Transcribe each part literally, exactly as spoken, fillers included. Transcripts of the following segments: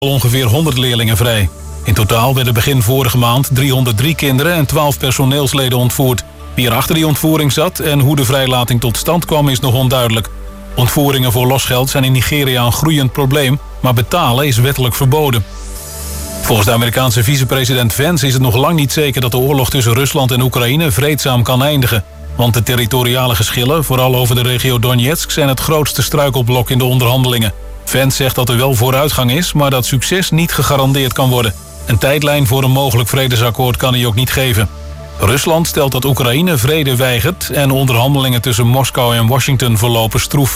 ongeveer honderd leerlingen vrij. In totaal werden begin vorige maand driehonderddrie kinderen en twaalf personeelsleden ontvoerd. Wie er achter die ontvoering zat en hoe de vrijlating tot stand kwam is nog onduidelijk. Ontvoeringen voor losgeld zijn in Nigeria een groeiend probleem, maar betalen is wettelijk verboden. Volgens de Amerikaanse vicepresident Vance is het nog lang niet zeker dat de oorlog tussen Rusland en Oekraïne vreedzaam kan eindigen. Want de territoriale geschillen, vooral over de regio Donetsk, zijn het grootste struikelblok in de onderhandelingen. Vance zegt dat er wel vooruitgang is, maar dat succes niet gegarandeerd kan worden. Een tijdlijn voor een mogelijk vredesakkoord kan hij ook niet geven. Rusland stelt dat Oekraïne vrede weigert en onderhandelingen tussen Moskou en Washington verlopen stroef.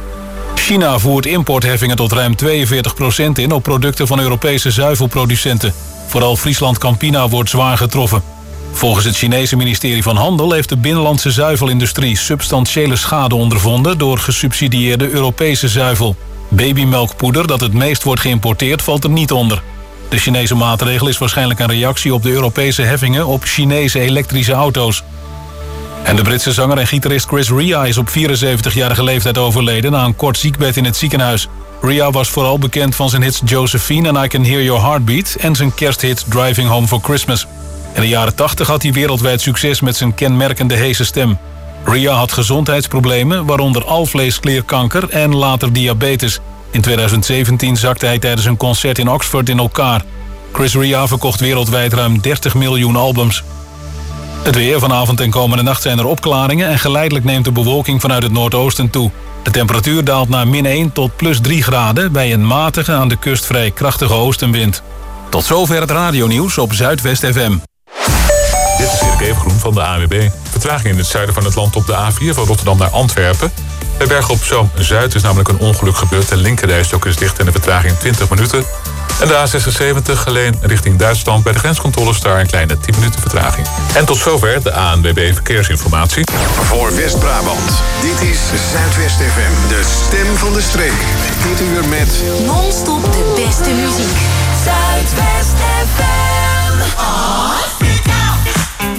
China voert importheffingen tot ruim tweeënveertig procent in op producten van Europese zuivelproducenten. Vooral Friesland Campina wordt zwaar getroffen. Volgens het Chinese ministerie van Handel heeft de binnenlandse zuivelindustrie substantiële schade ondervonden door gesubsidieerde Europese zuivel. Babymelkpoeder, dat het meest wordt geïmporteerd, valt er niet onder. De Chinese maatregel is waarschijnlijk een reactie op de Europese heffingen op Chinese elektrische auto's. En de Britse zanger en gitarist Chris Rea is op vierenzeventigjarige leeftijd overleden na een kort ziekbed in het ziekenhuis. Rea was vooral bekend van zijn hits Josephine en I Can Hear Your Heartbeat en zijn kersthit Driving Home for Christmas. In de jaren tachtig had hij wereldwijd succes met zijn kenmerkende hese stem. Rea had gezondheidsproblemen, waaronder alvleesklierkanker en later diabetes. In tweeduizend zeventien zakte hij tijdens een concert in Oxford in elkaar. Chris Rea verkocht wereldwijd ruim dertig miljoen albums. Het weer, vanavond en komende nacht zijn er opklaringen en geleidelijk neemt de bewolking vanuit het noordoosten toe. De temperatuur daalt naar min één tot plus drie graden bij een matige, aan de kust vrij krachtige oostenwind. Tot zover het radionieuws op Zuidwest F M. Dit is Erik Evengroen van de A N W B. Vertraging in het zuiden van het land op de A vier van Rotterdam naar Antwerpen. Bij Bergen op Zoom Zuid is namelijk een ongeluk gebeurd. De linkerrijstok is dicht en de vertraging twintig minuten. En de A zesenzeventig alleen richting Duitsland. Bij de grenscontroles daar een kleine tien minuten vertraging. En tot zover de A N W B Verkeersinformatie. Voor West-Brabant, dit is Zuidwest F M, de stem van de streek. Dit uur met non-stop de beste muziek. Zuidwest F M. Oh, freak out.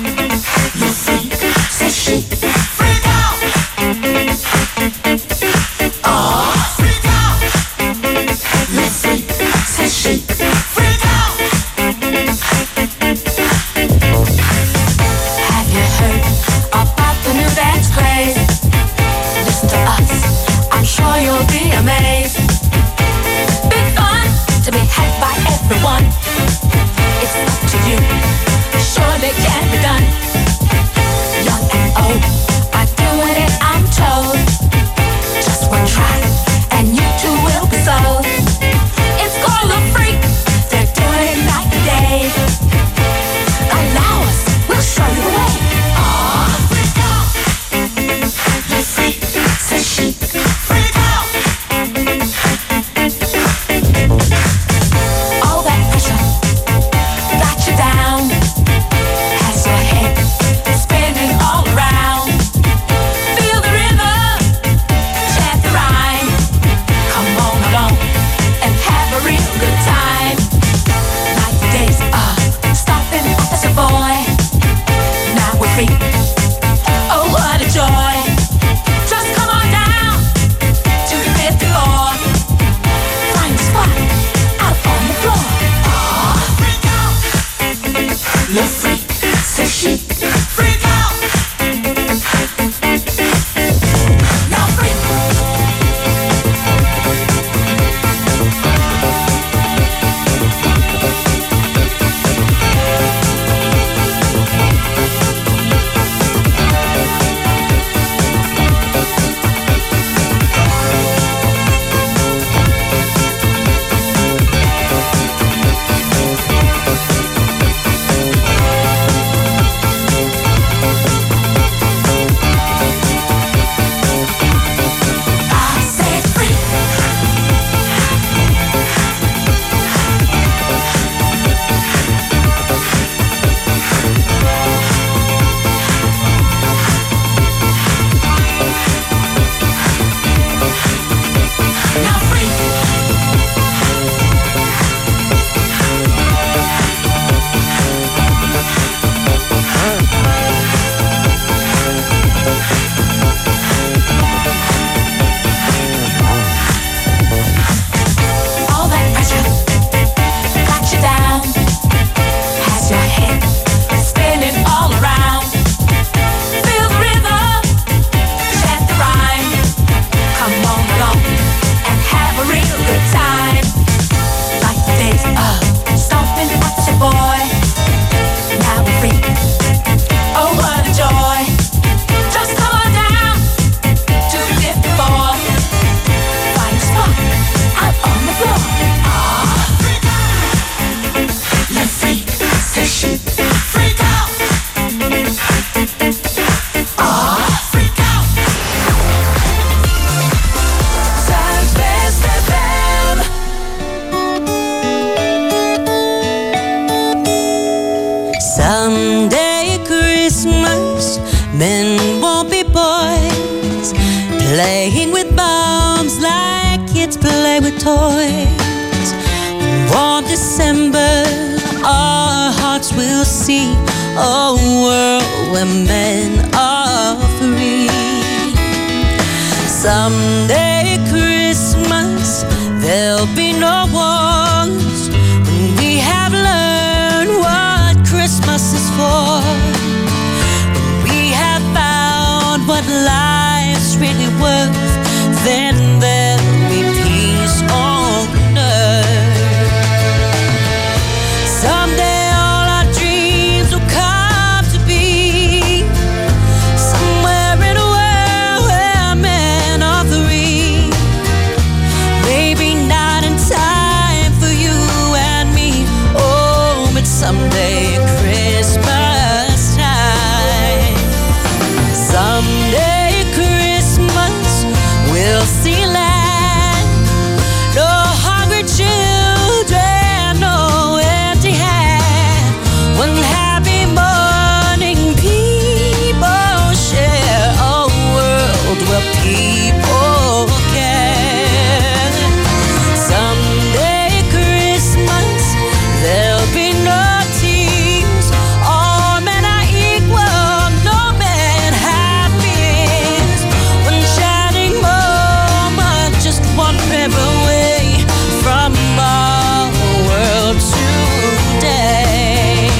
You freak, say she, freak out. Oh, freak out. You freak, say she, freak out. Have you heard about the new dance craze? Listen to us, I'm sure you'll be amazed. Big fun. playing with bombs like kids play with toys. Warm December, our hearts will see a world where men are free. Someday Christmas, there'll be no wars when we have learned what Christmas is for. When we have found what life's really worth, then there'll be peace on earth. Someday all our dreams will come to be, somewhere in a world where men are free. Maybe not in time for you and me, oh, but someday Christmas time. Someday Christmas we'll see land, no hungry children, no empty hand. One happy morning, people share a world where people care. Someday Christmas, there'll be no tears. All men are equal, no men have fears. One shining moment, just one prayer away from our world today.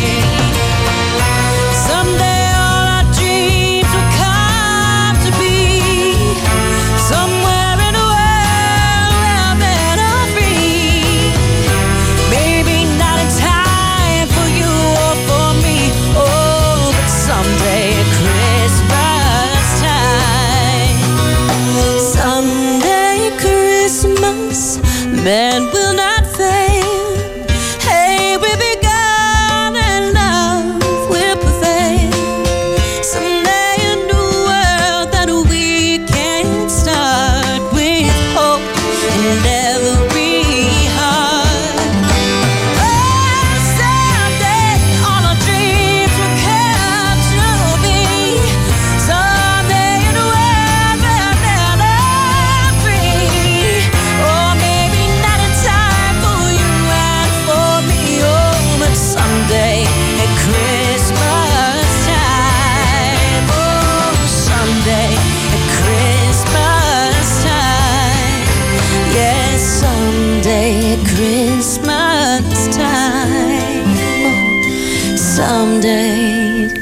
Someday all our dreams will come to be, somewhere in a world where men are free. Maybe not in time for you or for me, oh, but someday Christmas time. Someday Christmas, men will not fail. Hey, we'll be gone and love will prevail. Someday a new world that we can start with hope in every heart. Oh, someday all our dreams will come to be, someday in a world where men are free. Oh, maybe not in time for you and for me, oh, but someday at Christmas time. Oh, someday at Christmas time. Yes, someday at Christmas time. Oh, someday at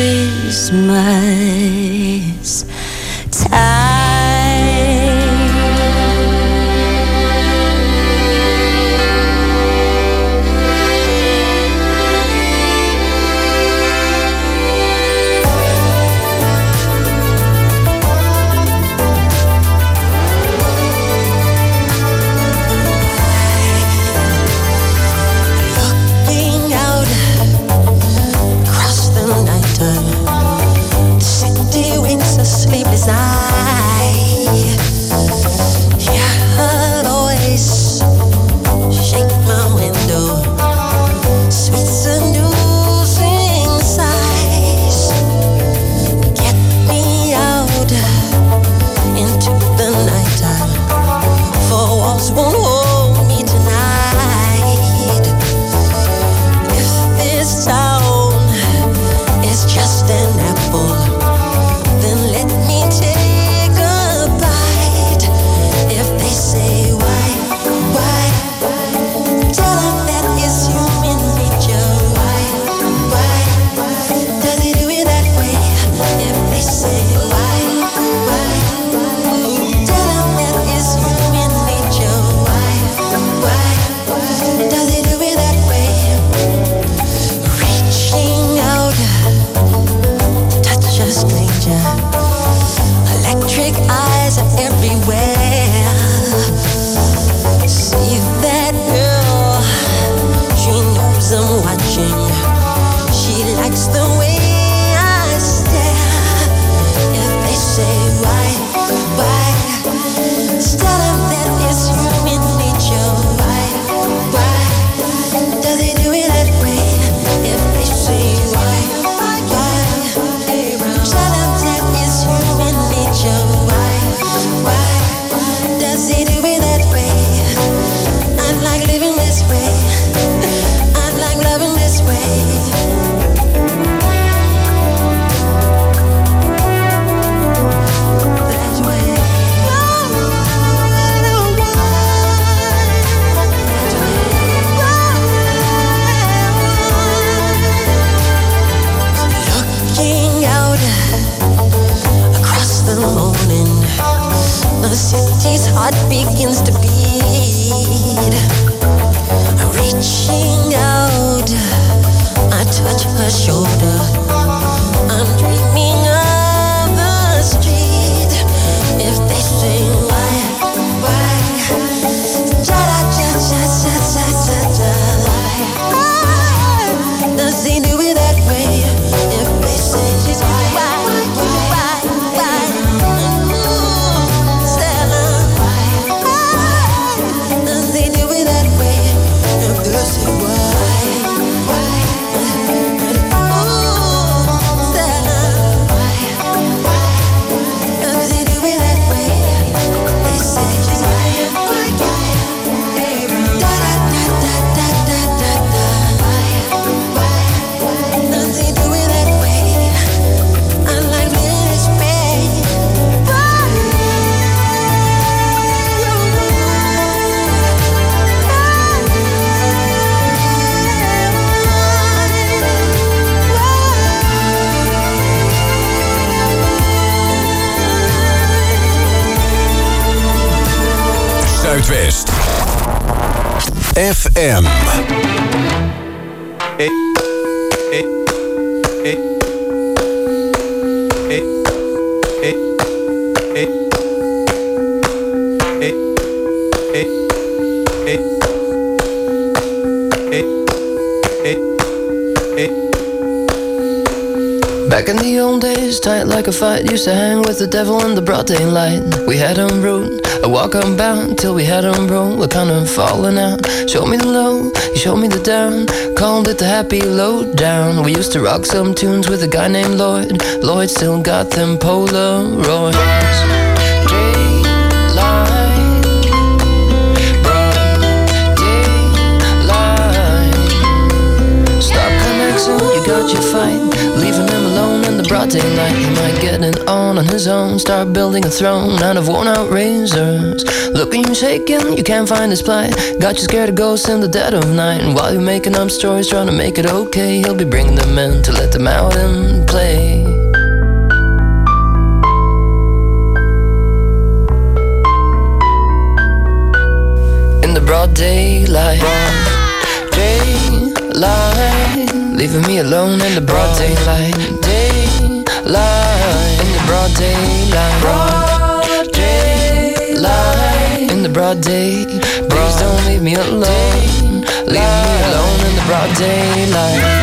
Christmas time. Looking out across the night, the city reaching out, I touch her shoulder. I'm dreaming of the street. If they say why, why, cha da cha cha cha cha cha cha. Does he do it that way? If they say she's why, why, why, why, ooh, Stella. Does he do it that way? If they say why, why, ooh, Stella. Does he do it that way? They say she's why, why, da da da da da da da da. Does he do it that way? I like this way. Zuidwest F M. Hey, hey, hey, hey, hey, hey, hey, hey, hey, hey, hey, hey. Back in the old days, tight like a fight, used to hang with the devil in the broad daylight. We had him rude, a walk unbound, till we had him roll, we're kind of falling out. Showed me the low, he showed me the down, called it the happy lowdown. We used to rock some tunes with a guy named Lloyd. Lloyd still got them Polaroids. Daylight, broad daylight. Stop connecting, you got your fight. Leaving him alone in the broad daylight. He might get it on on his own, start building a throne out of worn out razors. Looking you shaking, you can't find his plight. Got you scared of ghosts in the dead of night. And while you're making up stories trying to make it okay, he'll be bringing them in to let them out and play. In the broad daylight, broad daylight, leaving me alone in the broad daylight. Daylight, in the broad daylight. Broad daylight, in the broad day. Please don't leave me alone. Leave me alone in the broad daylight.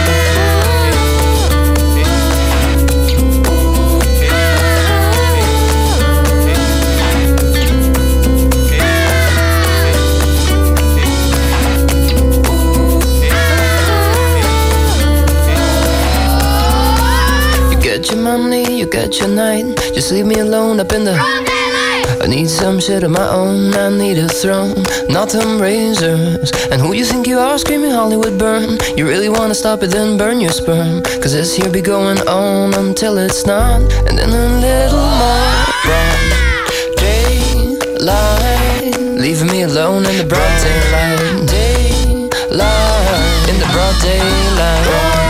Get your money, you get your night. Just leave me alone up in the I need some shit of my own, I need a throne, not them razors. And who you think you are, screaming Hollywood burn? You really wanna stop it, then burn your sperm. Cause this here be going on until it's not. And then a little more broad daylight, leaving me alone in the broad daylight. Daylight, in the broad daylight.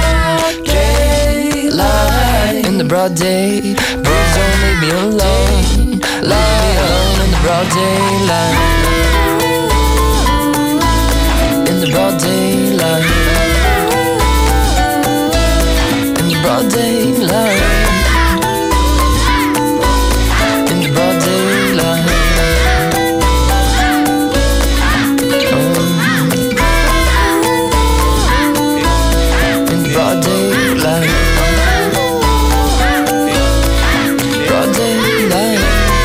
Daylight, in the broad day. Please don't leave me alone. Leave me alone in the broad daylight. In the broad daylight. In the broad daylight. In the broad daylight. Oh. In the broad daylight. Broad daylight.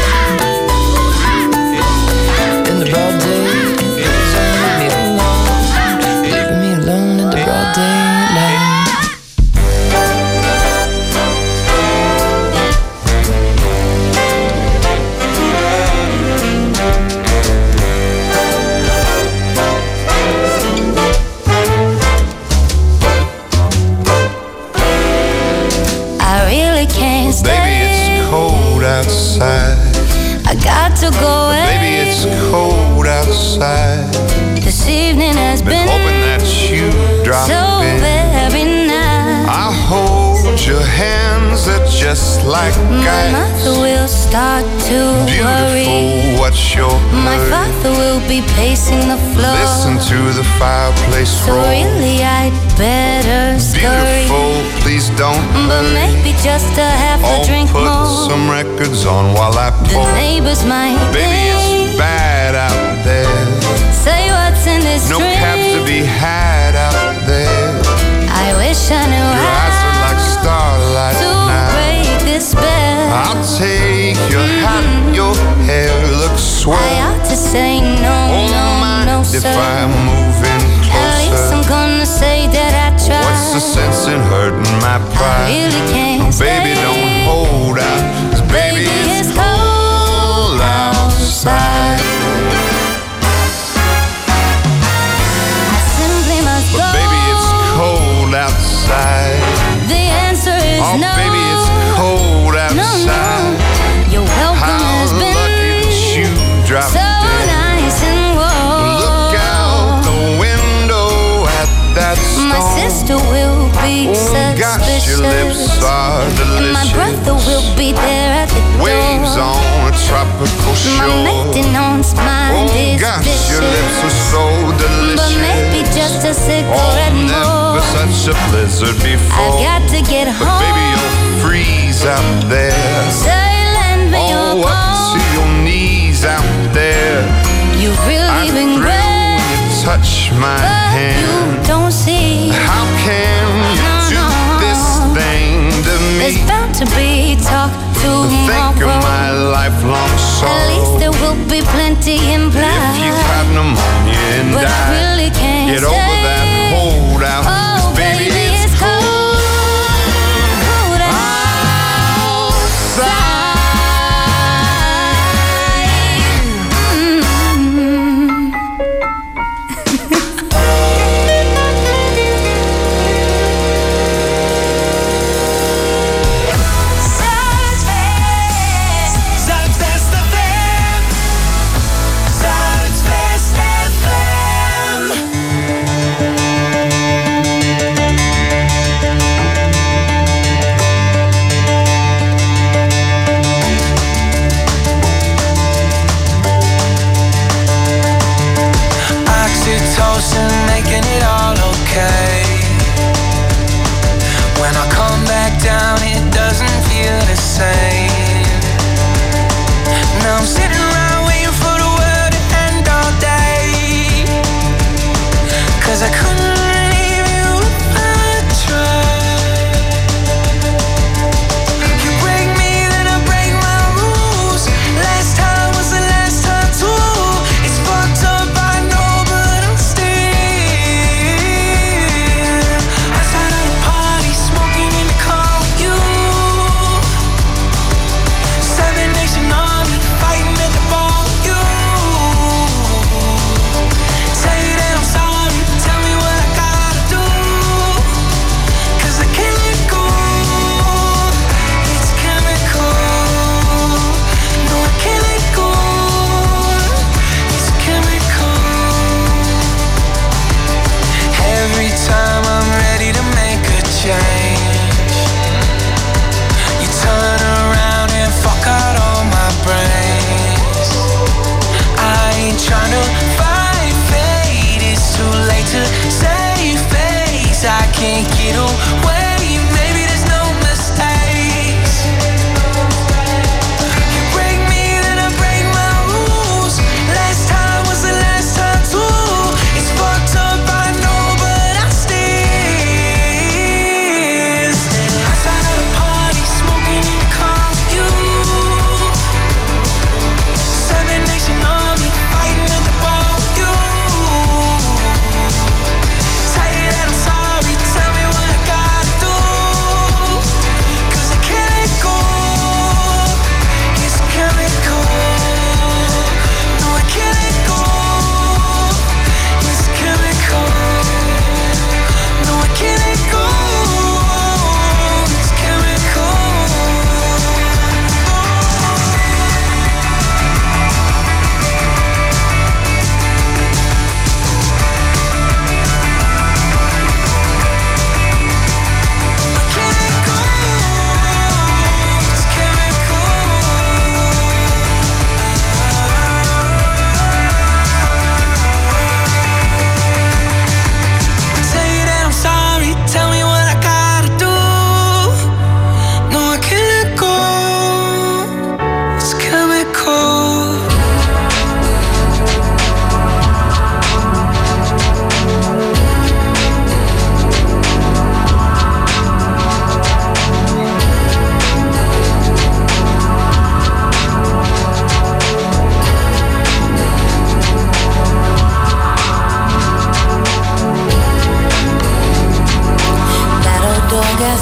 Outside. I got to go away. Baby, it's cold outside. This evening has been, been hoping that you drop so in. very nice. I'll hold your hands are just like My ice. mother will start to worry. Beautiful, what's your My hurry? father will be pacing the floor. Listen to the fireplace So roar. really I'd better scurry. Beautiful, please don't But hurry. maybe just a half a I'll drink put more. some records on while I The pour. neighbors might Baby, think, it's bad out there. say what's in this No drink. cabs to be had out there. I wish I knew Your how eyes are like starlight to now. break this spell. I'll take your hat, your hair looks swell. I ought to say no, Oh, no, mind no, if sir. I'm moving At least I'm closer? gonna say that I tried. What's the sense in hurting my I pride? really can't Baby, stay. don't hold out, 'cause baby, it's cold outside. I simply must go. But baby, it's cold outside. The answer is Oh, no. baby, it's cold No, outside. no. Your welcome How has been lucky that you dropped so in. nice and warm. Look out the window at that storm. My sister will be Oh gosh, your lips suspicious. are And my delicious. brother will be there at the Waves door. on a tropical My shore. maintenance mind Oh is gosh, vicious. your lips are so delicious. But maybe just a Oh, cigarette never more. such a blizzard I before. got to get But home. baby, you'll freeze out there. Say, lend me your Oh, up to phone. your knees out there. You've really I been thrill great, when you touch my but hand. you don't see. How can you No, do no. this thing to There's me? bound to be talk Think of tomorrow. my lifelong At least sorrow. there will be plenty implied. If you got pneumonia and But I die, really can't get over stay. that holdout. Oh, 'Cause baby, it's cold cold outside. outside. Mm.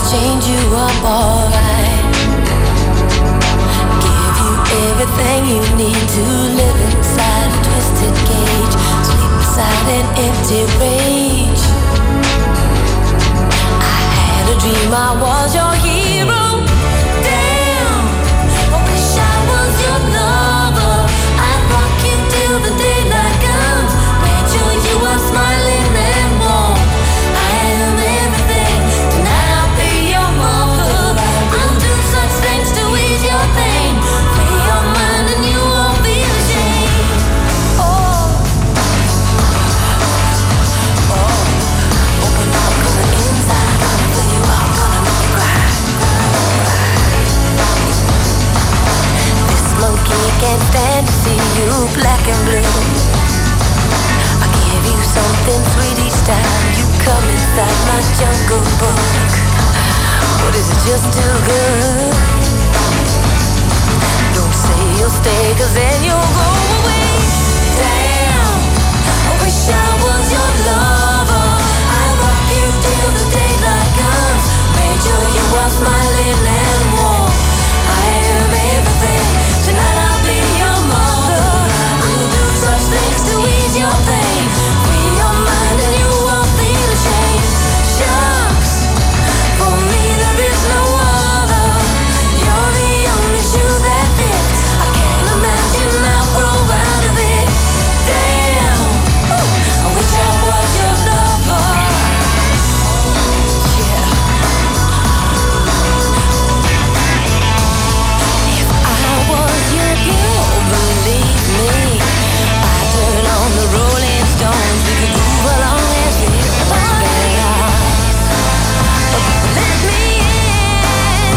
chained you up alright. Give you everything you need to live inside a twisted cage. Sleep beside an empty rage. I had a dream I was your hero. Damn, I wish I was your lover. I'd rock you till the daylight comes. Made sure you are smiling and warm. I am everything. Tonight I'll be your mother. I'll do such things to ease your pain. Free your mind and you won't feel ashamed. Oh, oh, open up, 'cause the inside gonna fill you up, gonna make you cry. This monkey can't stand to see you black and blue. I give you something sweet each time you come inside my jungle book. But is it just too good? Don't say you'll stay, 'cause then you'll go away. Damn, I wish I was your lover. I'd rock you till the daylight comes. Made sure you are smiling and warm. I am everything. Tonight I'll be your mother. I'll do such things to ease your pain. Free your mind and you won't feel ashamed. Shucks, for me there is no other. You're the only shoe that fits. I can't imagine I'll grow out of it. Damn, ooh, I wish I was your lover. Yeah. If I was your girl, believe me, I'd turn on the Rolling Stones. We could move along as we paradise. Let me in.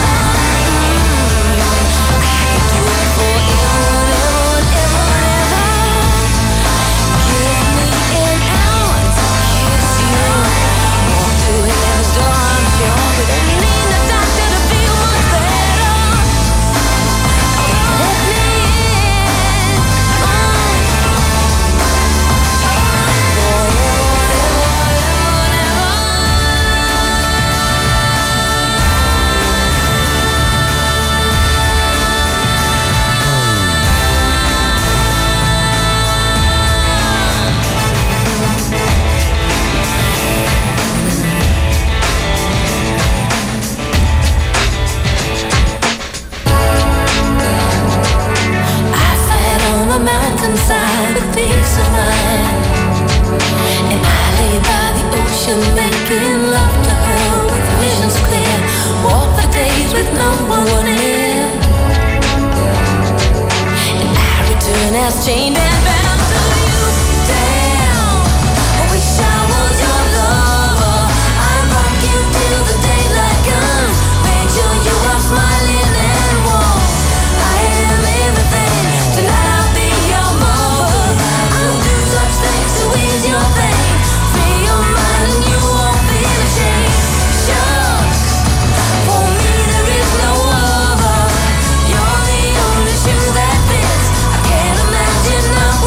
I could do it for you, never, never, never. Give me an hour to kiss you. Walk through heaven's door, I'm sure. We don't need no doctor to feel much better. Let me in. I sat on the mountainside with peace of mind, and I lay by the ocean making love to her with visions clear. Walk the days with no one near, and I return as chained and bound to you. Damn, I wish I was your lover. I'd rock you till the daylight comes. Make sure you are smiling and warm. I am everything. Tonight I'll be your mother. I'll do such things to ease your pain. Free your mind and you won't feel ashamed. Shucks, for me there is no other. You're the only shoe that fits. I can't imagine I'm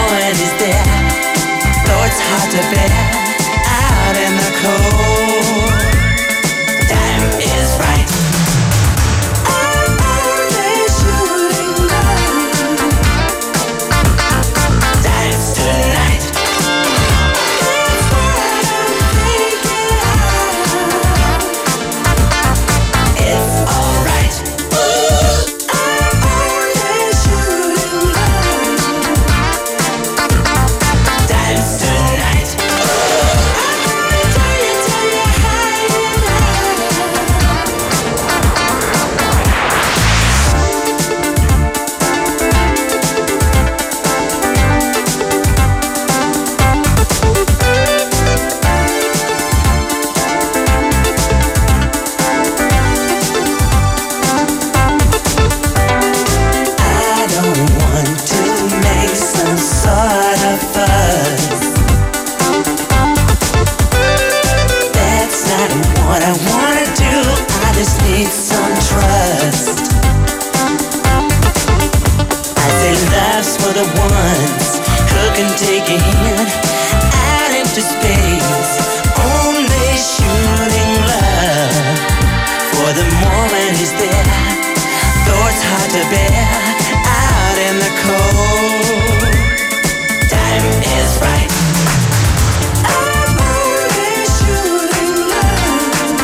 moment is there, though it's hard to bear out in the cold. Time is right. I'm only shooting love. Dance tonight. That's what I'm thinking of. It's alright. I'm only shooting love. Dance tonight. I'm gonna tell you, tell you how you I don't want to make some sort of fuss. That's not what I wanna do. I just need some trust. I say love's for the ones who can take a hint out into space. Only shooting love. For the moment is there, though it's hard to bear out in the cold. Time is right. I'm only shooting love.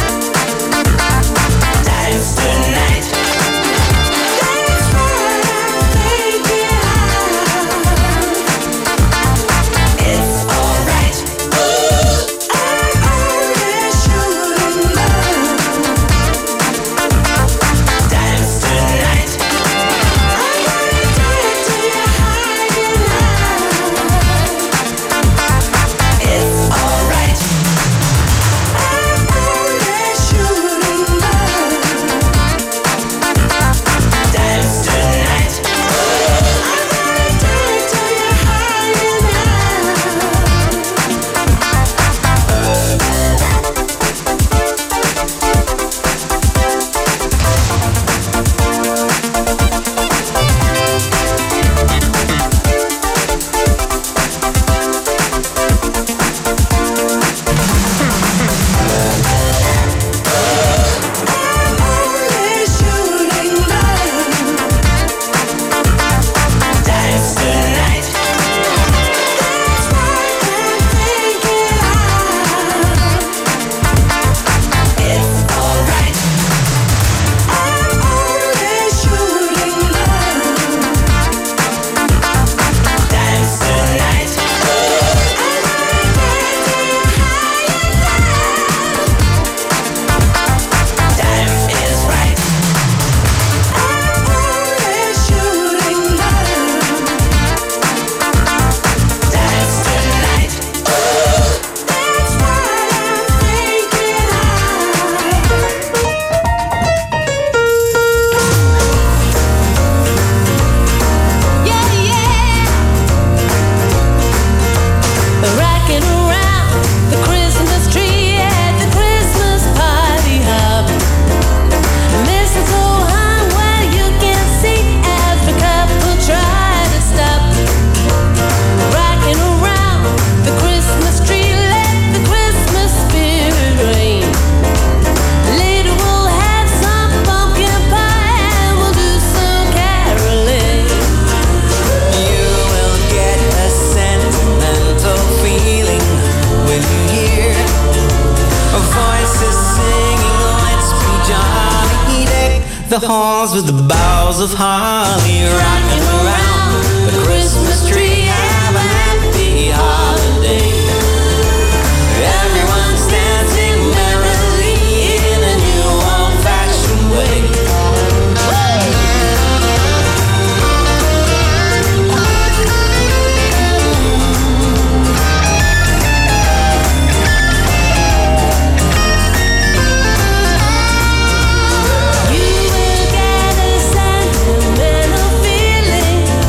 Dance tonight. That's what I'm thinking of. It's alright. I'm only shooting love. Dance tonight. I'm gonna tell you, tell you how you love. It's alright. I'm only shooting love. Dance tonight. I'm gonna tell you, tell you how you I'm only shooting love. Dance tonight. That's what I'm thinking of. It's alright. I'm only shooting love. Dance tonight. I'm gonna tell you how you love. Time is right. I'm only shooting love. Dance tonight. That's what I'm thinking of. Yeah, yeah. Rocking around the Christmas tree at the Christmas party hop. Mistletoe hung where you can see as the couple try to stop. Rocking around the Christmas tree, let the Christmas spirit reign. Later we'll have some pumpkin pie and we'll do some caroling. You will get a sentimental feeling when you hear voices singing, let's be jolly. Deck the halls with the boughs of holly, rocking around the Christmas tree. Have a happy holiday. Everyone's dancing merrily in a new old-fashioned way. You will get a sentimental feeling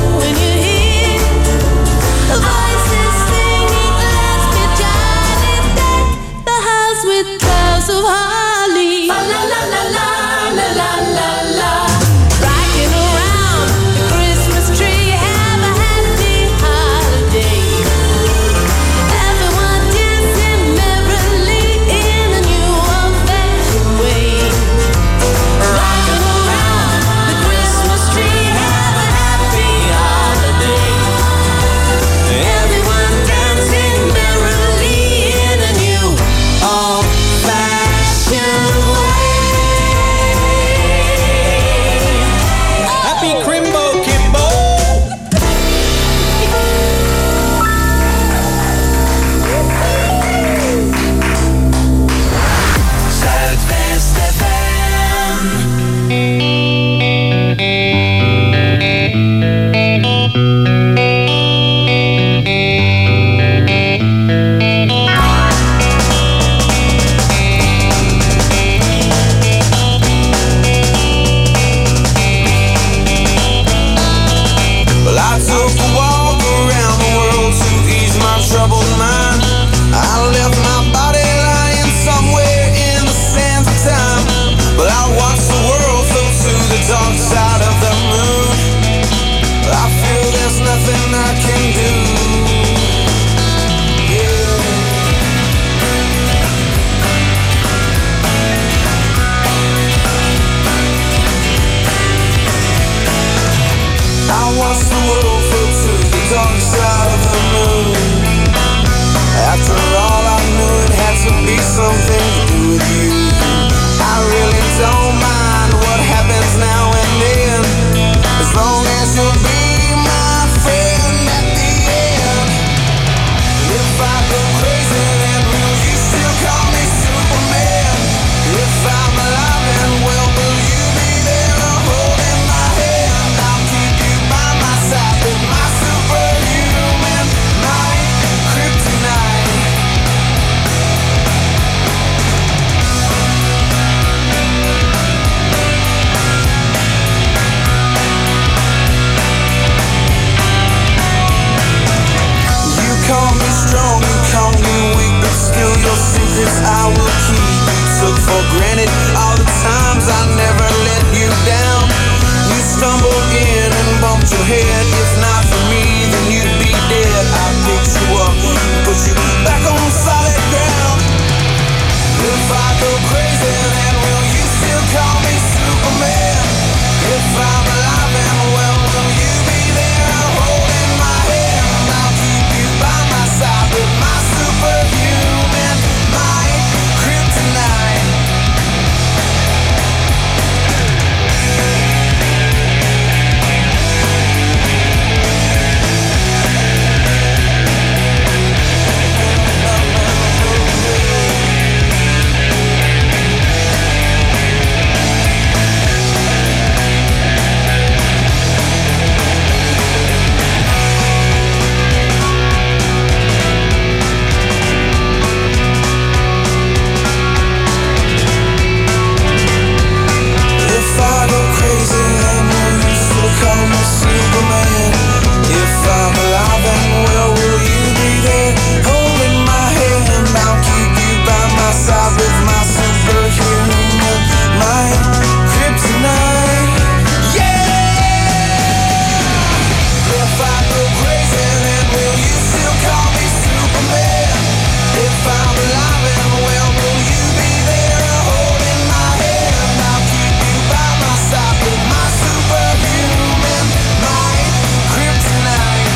dark side of the moon. After all, I knew it had to be something to do with you. I really don't mind what happens now and then, as long as you'll be my friend at the end. If I go crazy, then will you still call me Superman? If I'm alive and well, will you be there holding my hand? I'll keep you by my side with my superhuman, my kryptonite. You call me strong, you call me weak, but still your secrets I will keep. You took for granted all the times I never let you down. You stumbled in and bumped your head. If not for me, then you'd be dead. I picked you up, put you back on solid ground. If I go crazy, then will you still call me Superman? If I'm alive and well, will you be there holding my hand? I'll keep you by my side with my superhuman, my kryptonite. If I go crazy, then will you still call me Superman? If I'm alive and well, will you be there holding my hand? I'll keep you by my side with my superhuman, my kryptonite. Yeah! If I go crazy, then will you still call me Superman? If I'm alive and well, will you be there holding my hand? I'll keep you by my side with my superhuman, my kryptonite.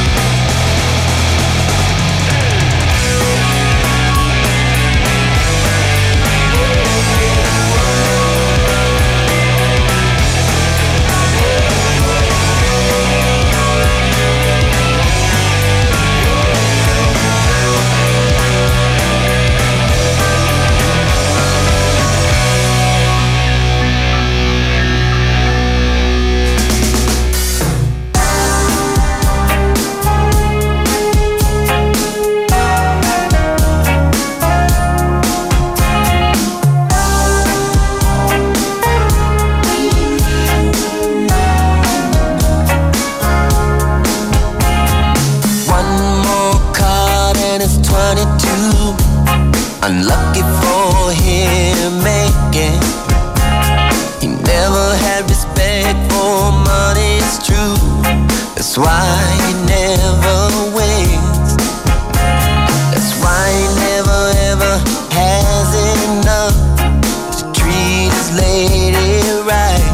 One more card and it's twenty-two. Unlucky for him, making. He never had respect for money, it's true. That's why he never wins. That's why he never ever has enough to treat his lady right.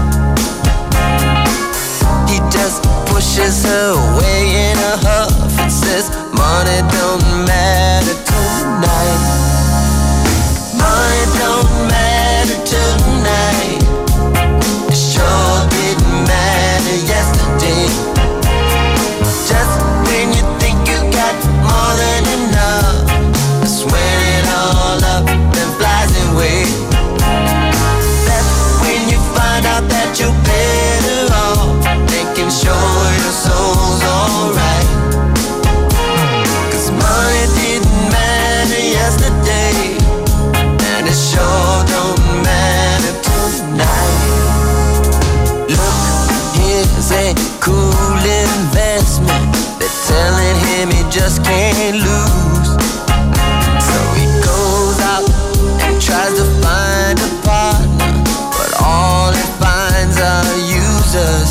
He just pushes her away in a huff and says, money don't matter tonight. Money don't matter tonight. It sure didn't matter yesterday. Just when you think you got more than enough, that's when it all up and flies away. That's when you find out that you're better off making sure your soul's alright. 'Cause money didn't matter yesterday, and it sure don't matter tonight. Look, here's a cool investment. They're telling him he just can't lose. So he goes out and tries to find a partner, but all he finds are users.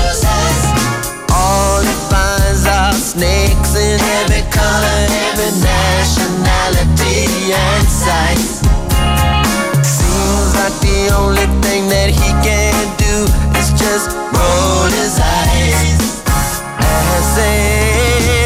All he finds are snakes in every color, every nationality and size. Seems like the only thing that he can do is just roll his eyes and say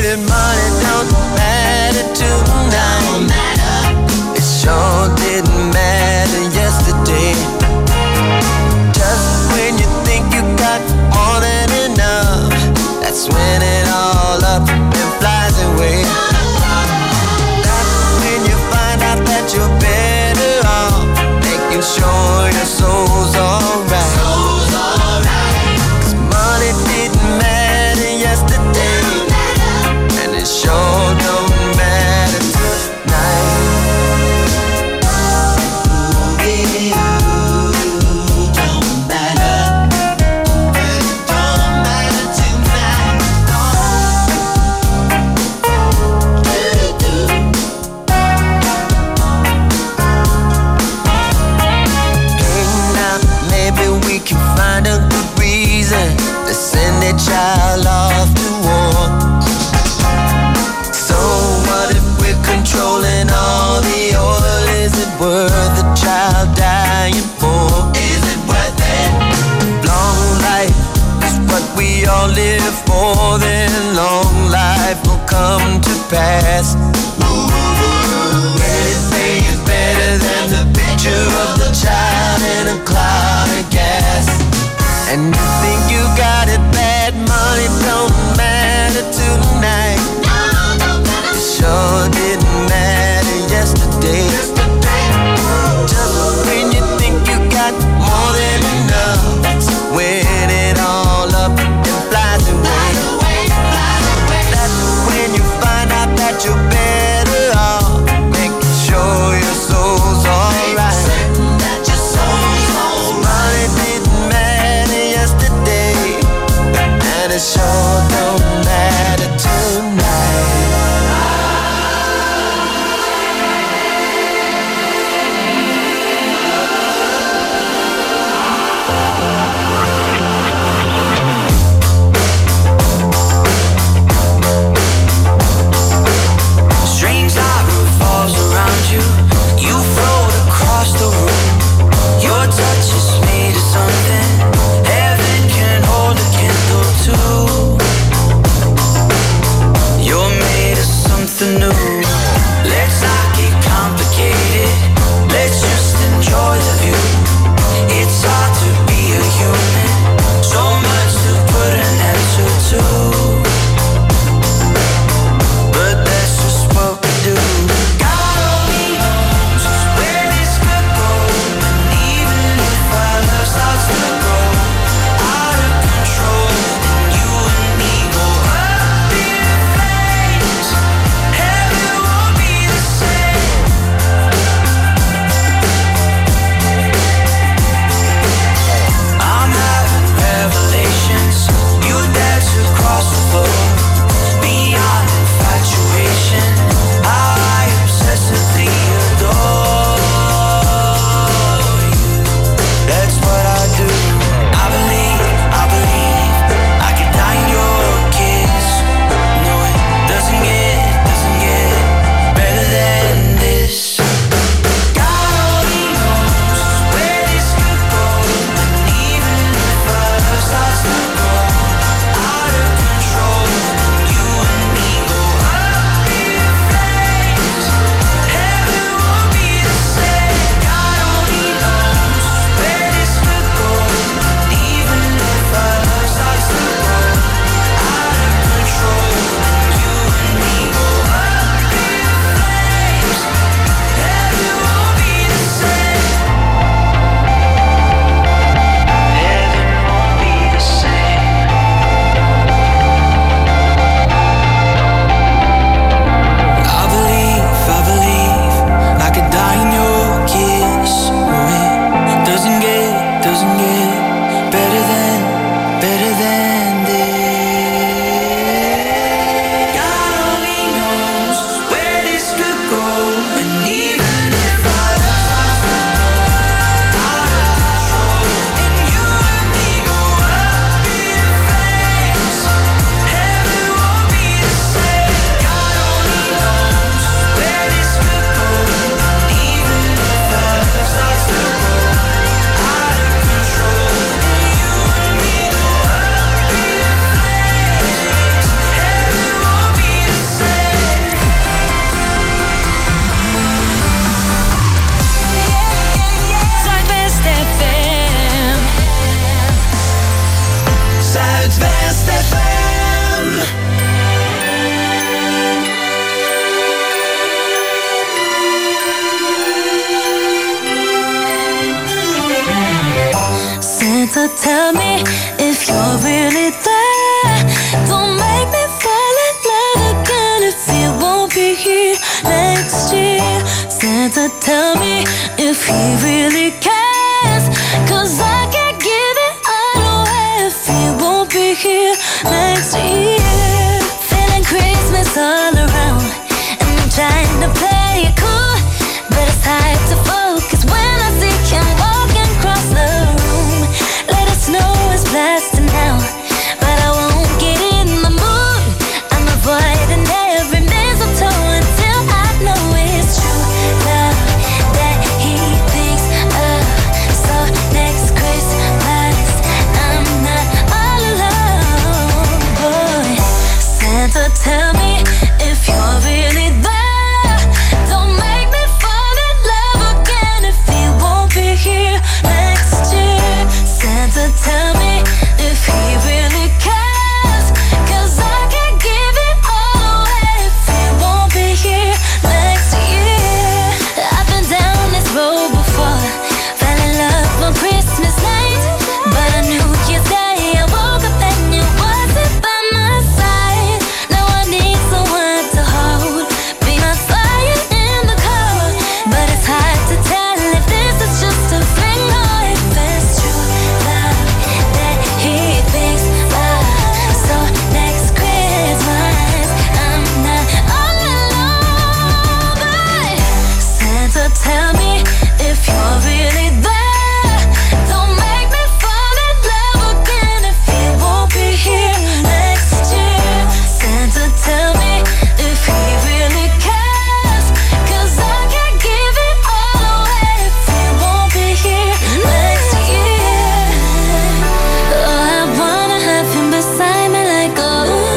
Santa, tell me if he really cares, 'cause I can't give it all away if he won't be here next year. Feeling Christmas all around, and I'm trying to play it cool, but it's hard to focus when I see him walking across the room. Let it snow is blasting now, but I won't get in the mood. I'm avoiding every mistletoe until I know it's true love that he thinks of. So next Christmas I'm not all alone, boy. Santa, tell me if you're really there. Don't make me fall in love again if he won't be here next year. Santa, tell me if he really cares, 'cause I can't give it all away if he won't be here next year. I've been down this road before, fell in love on Christmas night, but on New Year's Day I woke up and you wasn't by my side. Now I need someone to hold, be my fire in the cold, but it's hard to tell if this is just a fling or if it's true love that he thinks of. So next Christmas I'm not all alone, but Santa, tell me if you're really there. Don't make me fall in love again if he won't be here next year. Santa, tell me if he really cares, 'cause I can't give it all away if he won't be here next year. Oh, I wanna have him beside me like a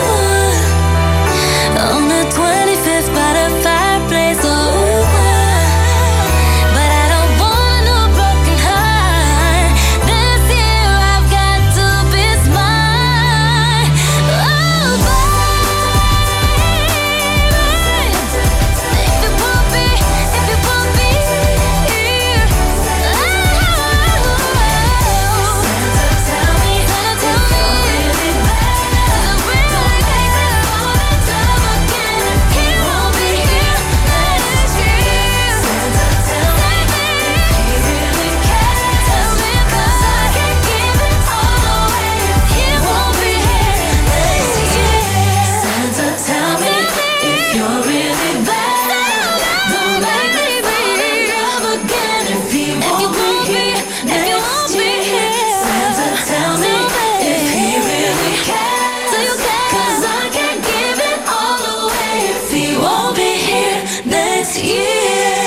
ooh, on the twenty-fifth by the fireplace, oh, but I don't want no broken heart. This year I've got to be smart. Oh, baby, if you won't be, if you won't be here, oh, Santa, tell me, Santa, tell me, really bad, really makes me fall in love again if he won't be here next year. Santa, tell me if he really cares, tell me 'cause I can't give it all away if he won't be here next year. Santa, tell me if you're really bad. Don't make me fall in love again if he won't be here next year. Santa, tell me if he really cares, 'cause I can't give it all away if he won't be here next year.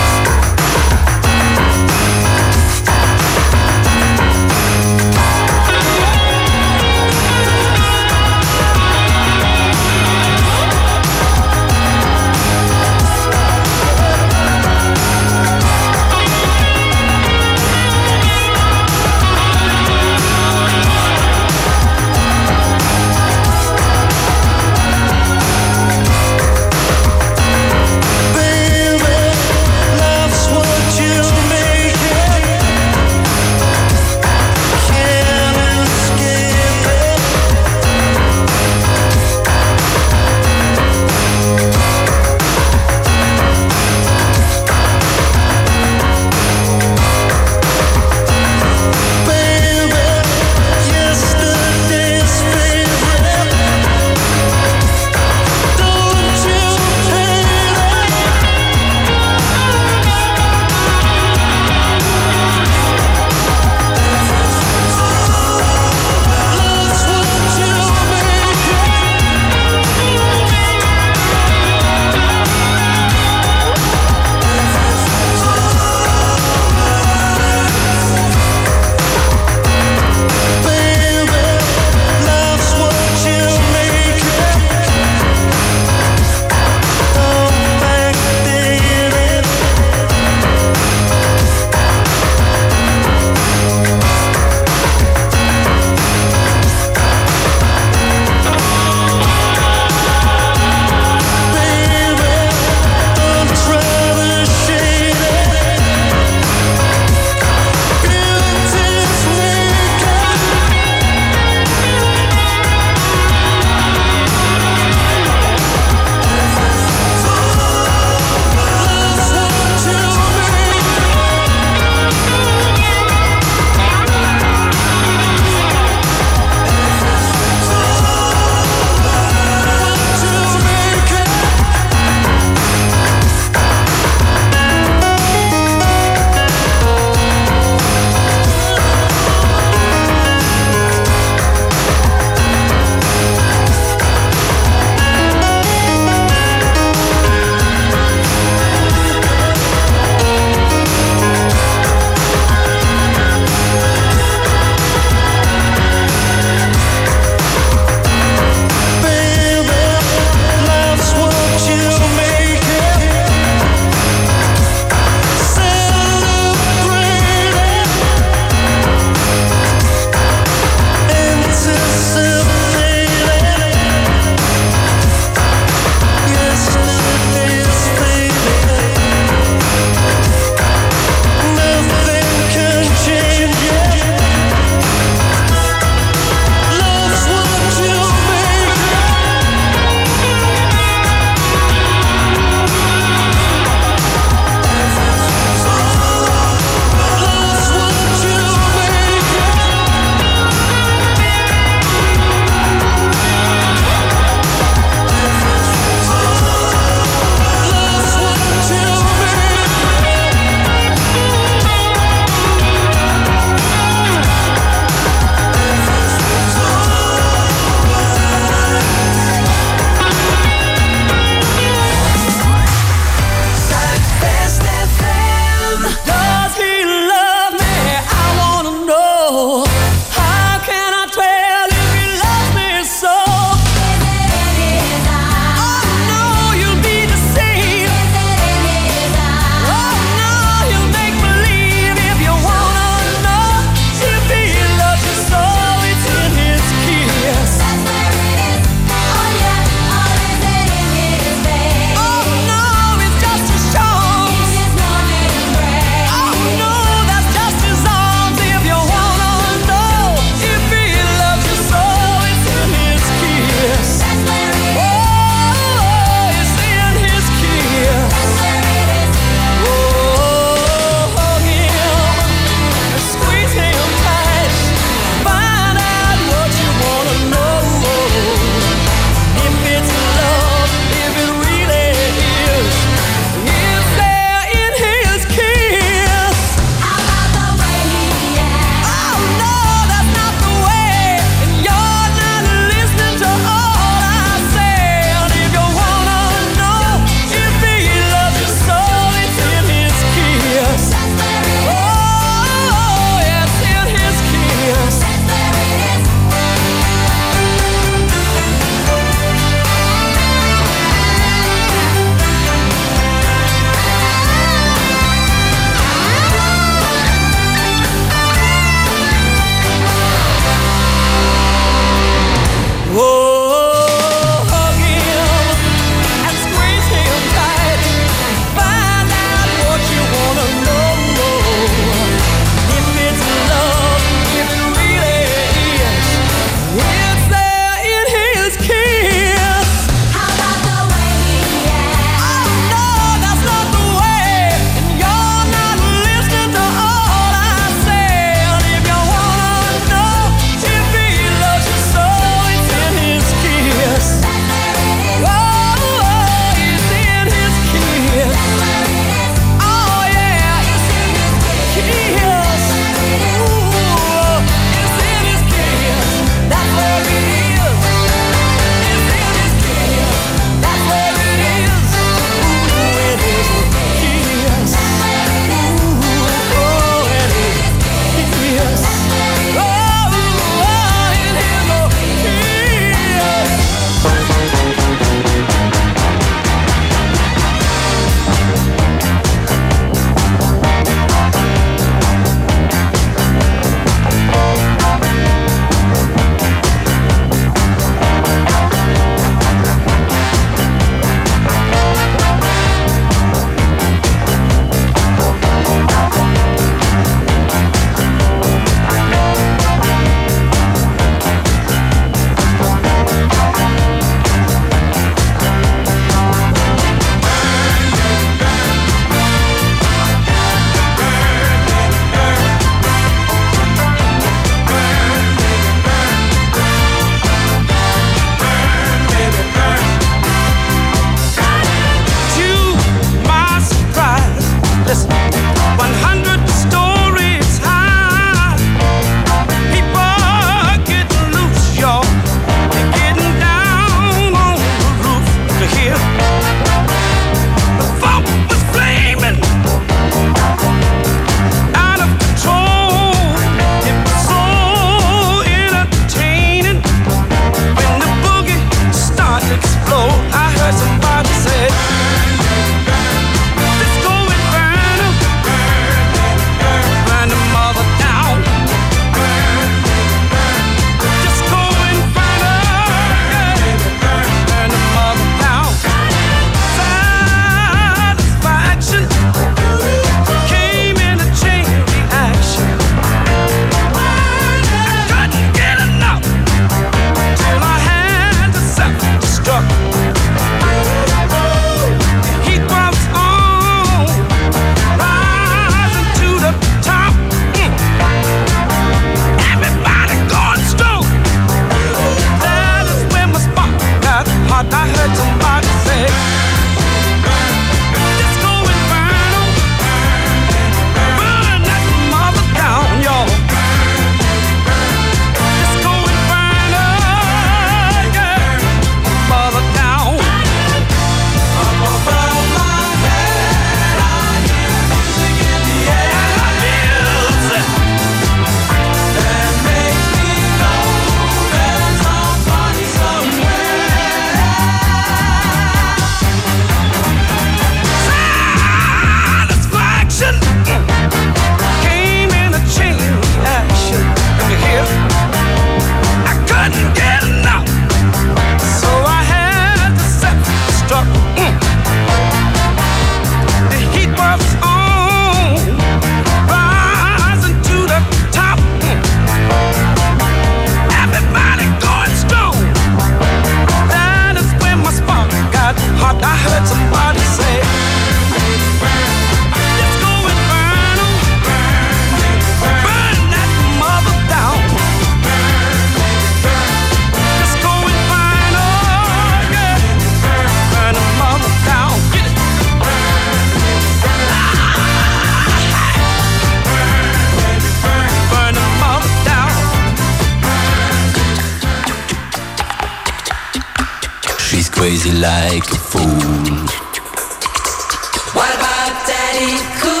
crazy like a fool. What about Daddy Cool?